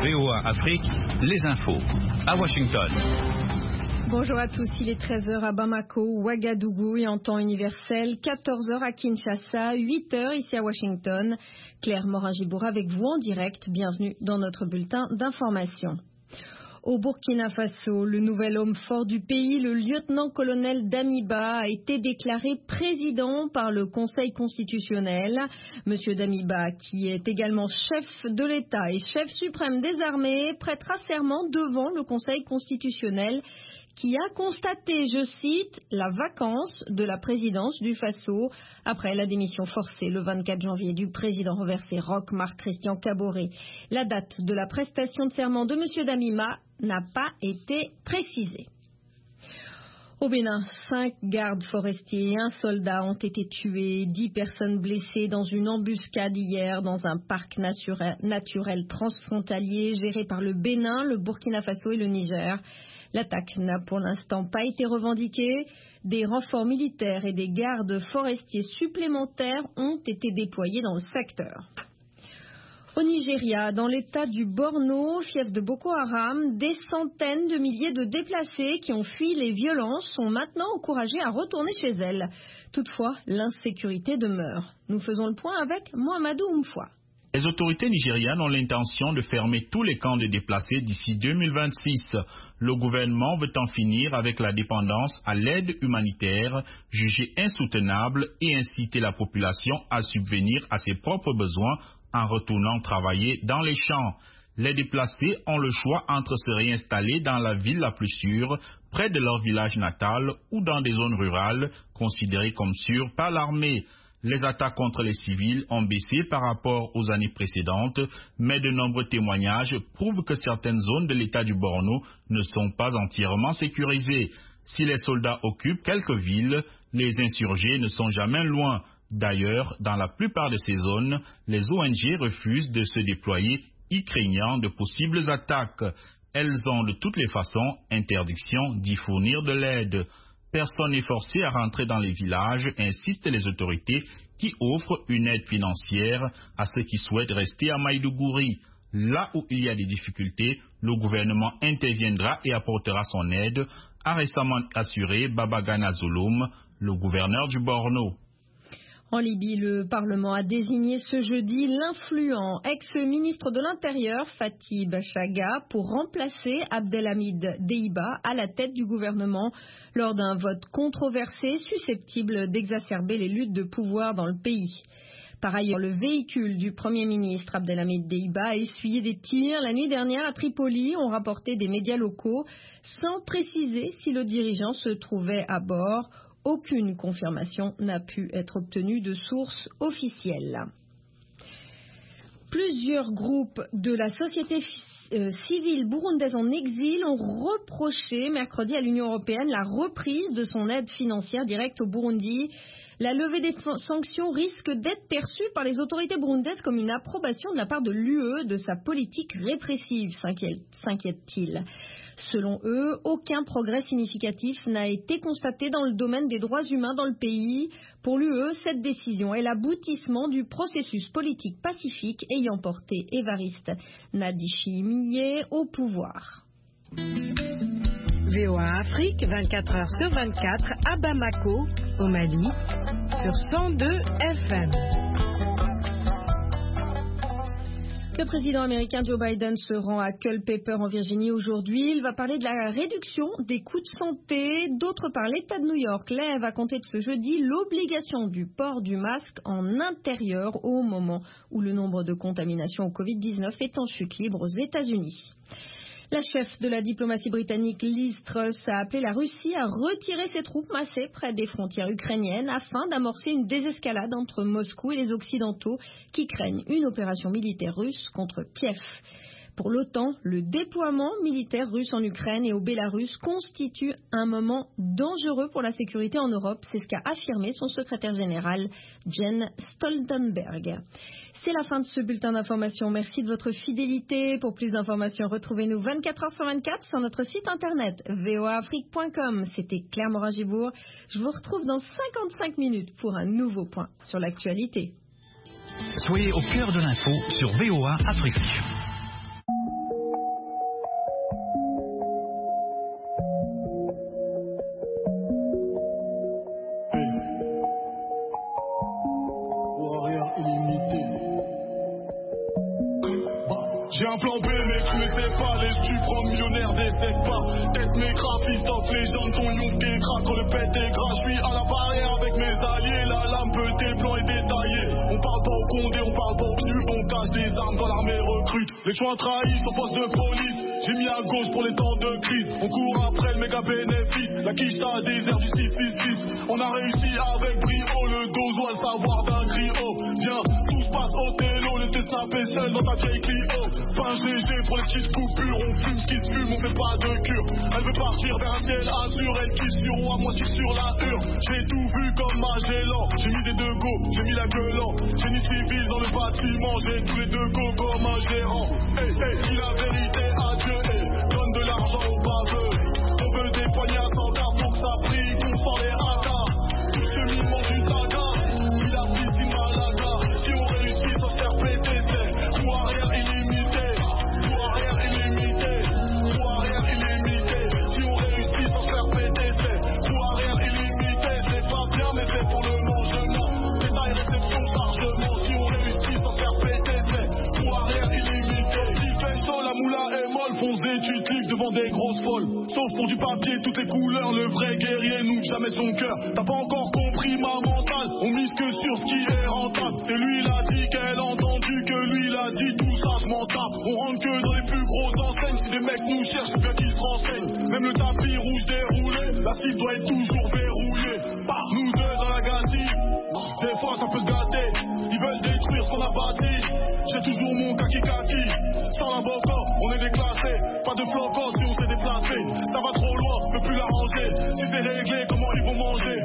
VOA Afrique, les infos. À Washington. Bonjour à tous, il est 13h à Bamako, Ouagadougou et en temps universel, 14h à Kinshasa, 8h ici à Washington. Claire Morin-Gibour avec vous en direct, bienvenue dans notre bulletin d'information. Au Burkina Faso, le nouvel homme fort du pays, le lieutenant-colonel Damiba, a été déclaré président par le Conseil constitutionnel. Monsieur Damiba, qui est également chef de l'État et chef suprême des armées, prêtera serment devant le Conseil constitutionnel qui a constaté, je cite, la vacance de la présidence du Faso après la démission forcée le 24 janvier du président renversé Roch Marc Christian Kaboré. La date de la prestation de serment de M. Damiba n'a pas été précisée. Au Bénin, 5 gardes forestiers et un soldat ont été tués, 10 personnes blessées dans une embuscade hier dans un parc naturel transfrontalier géré par le Bénin, le Burkina Faso et le Niger. L'attaque n'a pour l'instant pas été revendiquée. Des renforts militaires et des gardes forestiers supplémentaires ont été déployés dans le secteur. Au Nigeria, dans l'état du Borno, fief de Boko Haram, des centaines de milliers de déplacés qui ont fui les violences sont maintenant encouragés à retourner chez elles. Toutefois, l'insécurité demeure. Nous faisons le point avec Mohamedou Oumfoua. Les autorités nigérianes ont l'intention de fermer tous les camps de déplacés d'ici 2026. Le gouvernement veut en finir avec la dépendance à l'aide humanitaire, jugée insoutenable, et inciter la population à subvenir à ses propres besoins en retournant travailler dans les champs. Les déplacés ont le choix entre se réinstaller dans la ville la plus sûre, près de leur village natal, ou dans des zones rurales considérées comme sûres par l'armée. Les attaques contre les civils ont baissé par rapport aux années précédentes, mais de nombreux témoignages prouvent que certaines zones de l'état du Borno ne sont pas entièrement sécurisées. Si les soldats occupent quelques villes, les insurgés ne sont jamais loin. D'ailleurs, dans la plupart de ces zones, les ONG refusent de se déployer, y craignant de possibles attaques. Elles ont de toutes les façons interdiction d'y fournir de l'aide. Personne n'est forcé à rentrer dans les villages, insistent les autorités qui offrent une aide financière à ceux qui souhaitent rester à Maïdougouri. Là où il y a des difficultés, le gouvernement interviendra et apportera son aide, a récemment assuré Babagana Zulum, le gouverneur du Borno. En Libye, le Parlement a désigné ce jeudi l'influent ex-ministre de l'Intérieur, Fatih Bachaga, pour remplacer Abdelhamid Deiba à la tête du gouvernement lors d'un vote controversé susceptible d'exacerber les luttes de pouvoir dans le pays. Par ailleurs, le véhicule du Premier ministre Abdelhamid Deiba a essuyé des tirs la nuit dernière à Tripoli, ont rapporté des médias locaux, sans préciser si le dirigeant se trouvait à bord. Aucune confirmation n'a pu être obtenue de sources officielles. Plusieurs groupes de la société civile burundaise en exil ont reproché mercredi à l'Union européenne la reprise de son aide financière directe au Burundi. La levée des sanctions risque d'être perçue par les autorités burundaises comme une approbation de la part de l'UE de sa politique répressive, s'inquiète-t-il. Selon eux, aucun progrès significatif n'a été constaté dans le domaine des droits humains dans le pays. Pour l'UE, cette décision est l'aboutissement du processus politique pacifique ayant porté Évariste Ndayishimiye au pouvoir. VOA Afrique, 24 heures sur 24, à Bamako, au Mali, sur 102 FM. Le président américain Joe Biden se rend à Culpeper en Virginie aujourd'hui. Il va parler de la réduction des coûts de santé. D'autre part, l'État de New York lève à compter de ce jeudi l'obligation du port du masque en intérieur au moment où le nombre de contaminations au Covid-19 est en chute libre aux États-Unis. La chef de la diplomatie britannique Liz Truss a appelé la Russie à retirer ses troupes massées près des frontières ukrainiennes afin d'amorcer une désescalade entre Moscou et les Occidentaux qui craignent une opération militaire russe contre Kiev. Pour l'OTAN, le déploiement militaire russe en Ukraine et au Bélarus constitue un moment dangereux pour la sécurité en Europe. C'est ce qu'a affirmé son secrétaire général, Jens Stoltenberg. C'est la fin de ce bulletin d'information. Merci de votre fidélité. Pour plus d'informations, retrouvez-nous 24 heures sur 24 sur notre site internet voaafrique.com. C'était Claire Morin-Gibour. Je vous retrouve dans 55 minutes pour un nouveau point sur l'actualité. Soyez au cœur de l'info sur VOA Afrique. J'ai un plan B, mais tu ne sais pas. Les stupres millionnaires décèdent pas. Tête mes graphistes, top, les jambes ton yonk et craque quand le pète est gras. J'suis à la barrière avec mes alliés. La lame peut blanc et détaillé. On parle pas au condé, on parle pas au pneu. On cache des armes quand l'armée recrute. Les choix trahis sont poste de police. J'ai mis à gauche pour les temps de crise. On court après le méga bénéfice. La quiche à désert du 666. On a réussi avec brio. Le dos doit le savoir d'un griot. Viens, tout se passe au télo. Laissez taper seul dans ta vieille Clio. Pince léger pour les petites coupures. On fume ce qui se fume, on fait pas de cure. Elle veut partir vers un ciel azur. Elle kiffe sur moi, moi je suis sur la hure. J'ai tout vu comme Magellan. J'ai mis des deux go, j'ai mis la gueule en. Génie civil dans le bâtiment. J'ai tous les deux go comme un gérant. Hey, hey, dis la vérité à Dieu. Hey, donne de l'argent aux baveux. On veut des poignées à 100 cartes pour que ça brille, qu'on sort les radars. Tout ce miment du saga. Oui, la piscine Malaga. Si on réussit sans se faire péter, c'est tout arrière illimité. Tout arrière illimité. Tout arrière illimité. Si on réussit sans se faire péter, c'est tout arrière illimité. C'est pas bien, mais c'est pour le mangement. Détail, réception, chargement. Si on réussit sans se faire péter, c'est tout arrière illimité. Defenso, la moula est molle. Fonce d'études livres devant des grosses folles. Sauf pour du papier, toutes les couleurs. Le vrai guerrier n'ouvre jamais son cœur. T'as pas encore compris ma mentale. On mise que sur ce qui est rentable. Et lui il a dit qu'elle a entendu que lui il a dit tout ça je m'en tape. On rentre que dans les plus grosses enseignes. Si des mecs nous cherchent, c'est bien qu'ils se renseignent. Même le tapis rouge déroulé, la cible doit être toujours verrouillée. Par nous deux dans la gâtille. Des fois ça peut se gâter. Ils veulent détruire ce qu'on a bâti. J'ai toujours mon kaki. Sans la boca, on est déclassé. Pas de flocos si on s'est déplacé. Ça va trop loin, je peux plus l'arranger. Si c'est réglé, comment ils vont manger?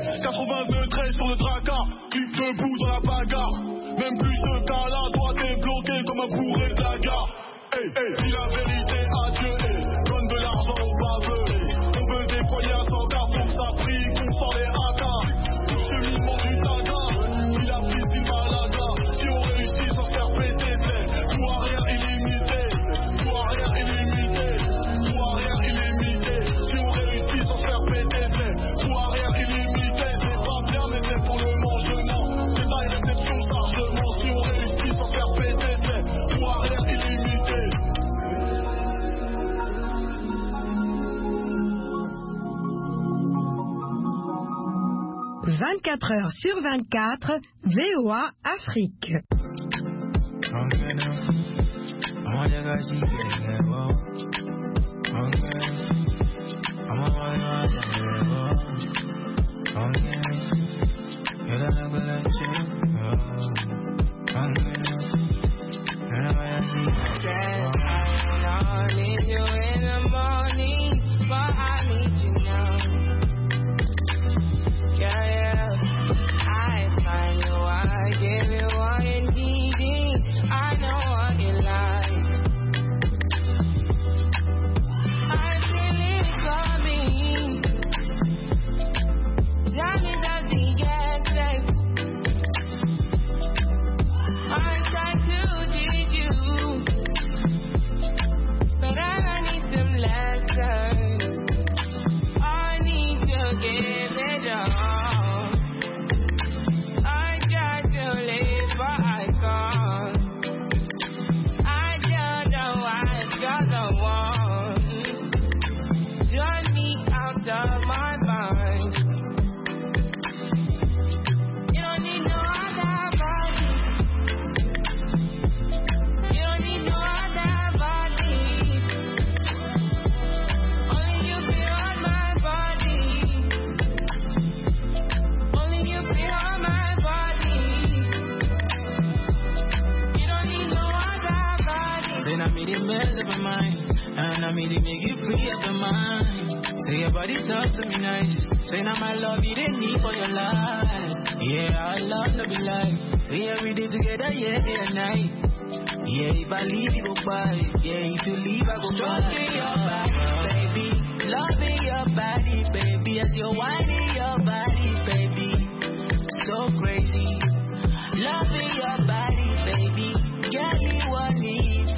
82-13 sur le dracard. Clip debout dans la bagarre. Même plus ce cas-là doit débloquer comme un bourré de la gare. Hey, hey, dis la vérité à Dieu. Hey, donne de l'argent aux baveux. Hey, on veut des foyers à 100 cartes pour que ça brille, qu'on sort les radars. Tout cheminement du saga. Oui, la piscine Malaga. Si on réussit sans se faire péter, c'est tout arrière illimité. Tout arrière illimité. Tout arrière illimité. Si on réussit sans se faire péter, c'est tout arrière illimité. C'est pas bien, mais c'est pour le mangement. Détail, réception, chargement. Si on réussit sans se faire péter, c'est tout arrière illimité. 24 heures sur 24, VOA Afrique. Talk to me nice. Say now my love you didn't need for your life. Yeah, I love to be like. We every day together, yeah, day and night. Yeah, if I leave you go by. Yeah, if you leave I go by. Loving your body, baby. Loving your body, baby. As you're whining your body, baby. So crazy. Loving your